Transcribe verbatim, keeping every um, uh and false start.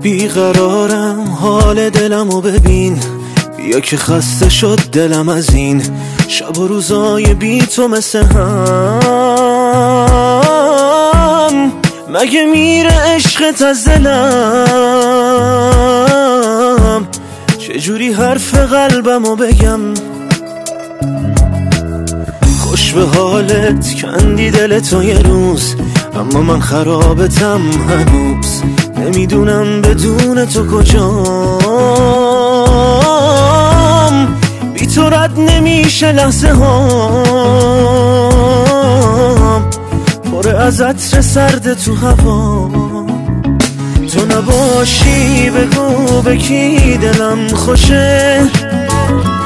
بیقرارم، حال دلمو ببین، بیا که خسته شد دلم از این شب و روزای بی تو مثل هم. مگه میره عشقت از دلم؟ چجوری حرف قلبمو بگم؟ خوش به حالت کندی دلتو یه روز، اما من خرابتم هنوز. نمیدونم بدون تو کجام، بی تو رد نمیشه لحظه هام، پر از عطر سرد تو هوا. تو نباشی بگو به کی دلم خوشه،